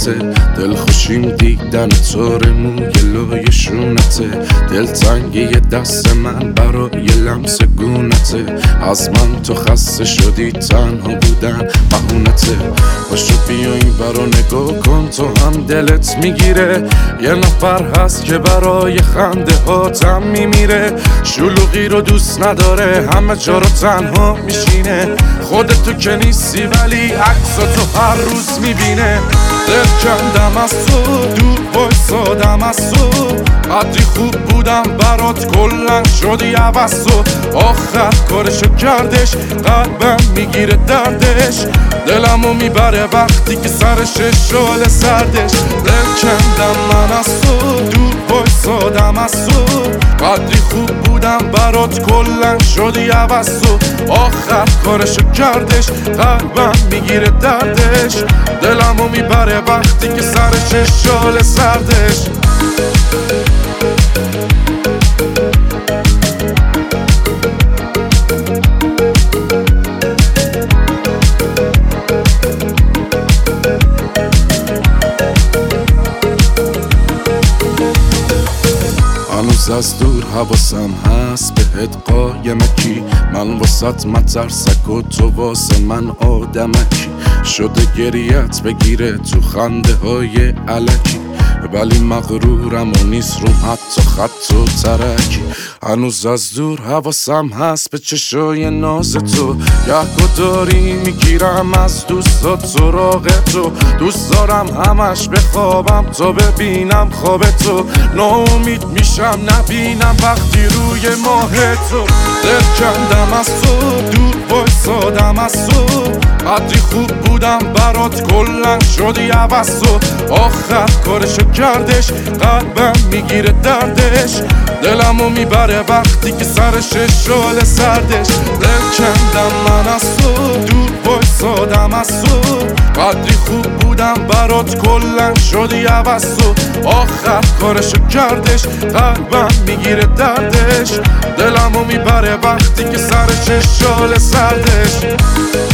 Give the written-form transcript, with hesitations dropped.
جونته، دل خوشیم دیدن طور موی لای شونته، دل تنگی دست من برای لمس گونته، از من تو خسته شدی تنها بودن بهونته. باشو بیا این برا نگاه کن تو هم دلت میگیره، یه نفر هست که برای خنده هاتم میمیره، شلوغی رو دوست نداره همه جا رو تنها میشینه، خودتو که نیستی ولی عکساتو هر روز میبینه. دل کندم از تو دور بایستادم از تو، قدری خوب بودم برات کلن شدی عوض تو، آخر کارشو کردش قلبم میگیره دردش، دلمو میبره وقتی که سرش شعله سردش. دل کندم من از تو دور بایستادم از تو، قدری خوب بودم برات کلن شدی عوض تو، آخر کارشو کردش قلبم میگیره دردش، دلمو میبره وقتی که سرش شعله سردش. هنوز از دور حواسم هست بهت قایمکی، من واسط مترسک و تو واسه من آدمکی، شده گریت بگیره تو خنده های علکی، ولی مغرورم و نیست روم حتی خط و ترکی. هنوز از دور حواسم هست به چشای ناز تو، یهکو داری میگیرم از دوستات سراغ تو، دوست دارم همش بخوابم تا ببینم خواب تو، ناامید میشم نبینم وقتی روی ماه تو. دل کندم از تو دور بایستادم از تو، قدری خوب بودم برات کلن شدی عوض تو، آخر کارشو کردش قلبم میگیره دردش، دلمو میبره وقتی که سرش شعله سردش. دل کندم من از تو دور بایستادم از تو، قدری خوب بودم برات کلن شدی عوض تو، آخر کارشو کردش قلبم میگیره دردش، دلمو میبره وقتی که سرش شعله سردش.